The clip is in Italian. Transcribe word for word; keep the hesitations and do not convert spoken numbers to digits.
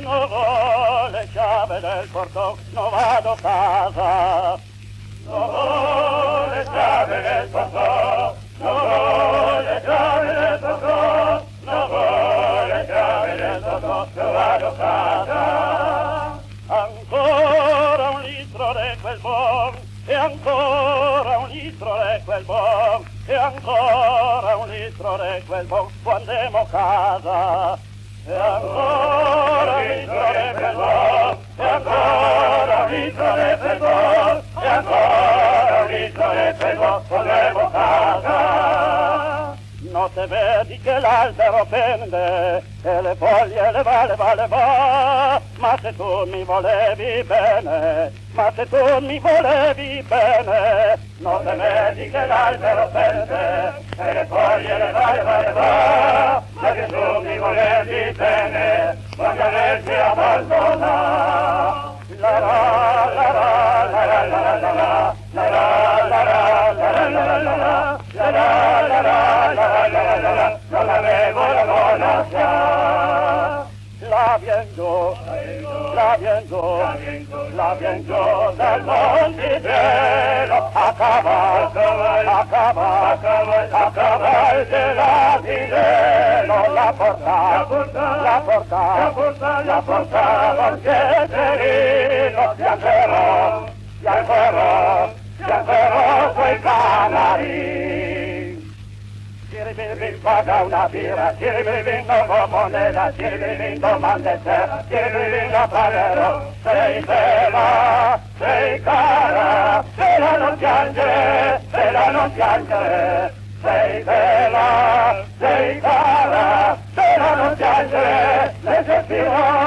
non ho le chiavi del portone, non vado a casa. Non ho le chiavi del portone, non ho le chiavi del portone, non ho le chiavi del portone, non vado a casa. Ancora un litro di quel buon, e ancora un litro di quel buon, e ancora un litro di quel buon, quando andiamo a casa. E ancora un litro di quel buon, e ancora un litro di quel buon, e ancora un litro di quel buon, quando andiamo a casa. Non te vedi che l'albero pende e le foglie le va, le va, le va, ma se tu mi volevi bene, ma se tu mi volevi bene, non te vedi che l'albero pende e le foglie le va, le va, le va, ma se tu mi volevi bene, voglio averti abbandonato. La la la la la la la la la la la la la la la la la la la la, non avevo la conoscenza. La vien giù, la vien giù, la vien giù del monticello, a cavallo, a cavallo, a cavallo della Dinello, la porta, la porta, la porta, la porta, il piacerino, piangerò, piangerò, piangerò quei canari. Ciribiribim paga una birra, ciribiribim dopo moneta, ciribiribim domanda terra, ciribiribim la pagherò, sei bella, sei cara, bella non piangere, bella non piangere, sei bella, sei cara, bella non piangere, ne sentirò.